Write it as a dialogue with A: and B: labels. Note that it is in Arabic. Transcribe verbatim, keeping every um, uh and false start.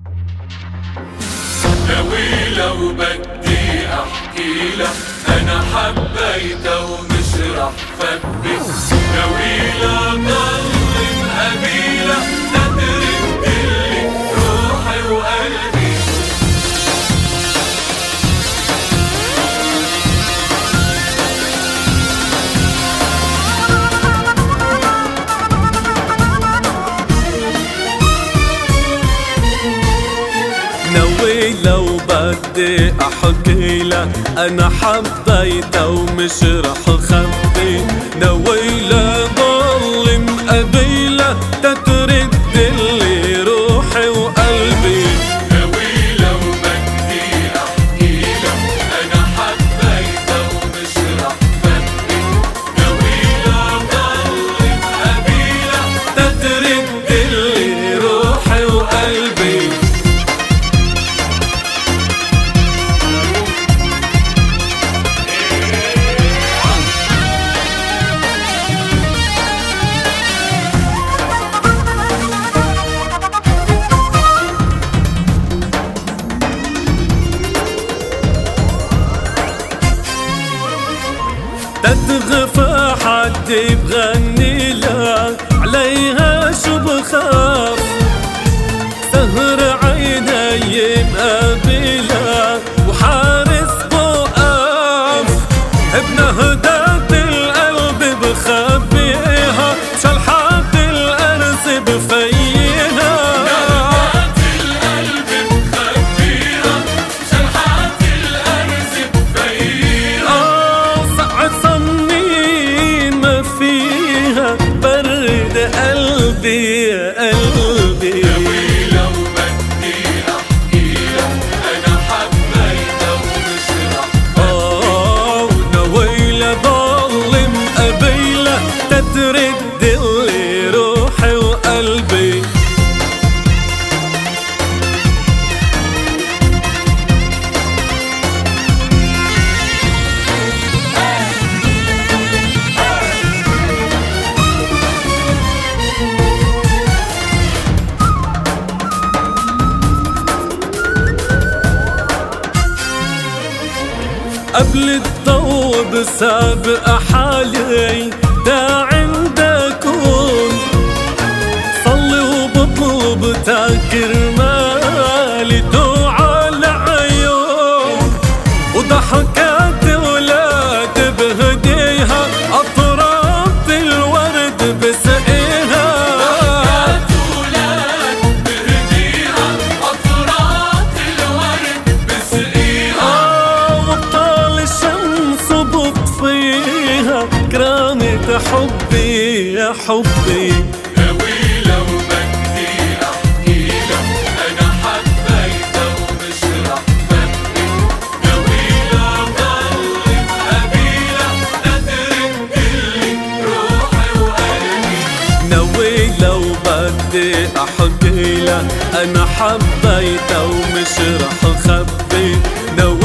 A: ناوي لو بدي احكي لك انا حبيته ومش رح خبي، ناوي لا ضل قبيلة تترك لي روحي وقلبي.
B: ناوي لو بدي احكي لك انا حبيته ومش رح خبي، ناوي لا ضل مقابله تترد لي روحي وقلبي.
A: ناوي لو بدي احكي لك انا حبيته ومش رح خبي، ناوي لا ضل مقابله
B: تترد لي روحي وقلبي. تتغفى حد بغني لك عليها شو بخاف، سهر عيني مقابلك وحارس بوقاف، بنهدات القلب بخبيها شلحات الأرز بفيها.
A: نهدات القلب بخبيها شلحات الأرز بفيها.
B: برد قلبي قلبي.
A: ناوي لو بدي احكي لك انا حبيته ومش رح
B: خبي، ناوي لا ضل مقابله تترد لي روحي وقلبي. قبل الضوء بسابق حالي دا عندكم، صلي وبطلب تاكر مالي دعا لعيون، وضحكات ولاد بهديها أطراف الورد بسقيها.
A: ضحكات ولاد بهديها أطراف الورد بسقيها.
B: بطفيها كرامة حبي يا حبي.
A: ناوي لو بدي احكي لك انا حبيته ومش رح خبي، ناوي لا ضل مقابله تترك لي روحي وقلبي.
B: ناوي لو بدي احكي لك انا حبيته ومش رح خبي، ناوي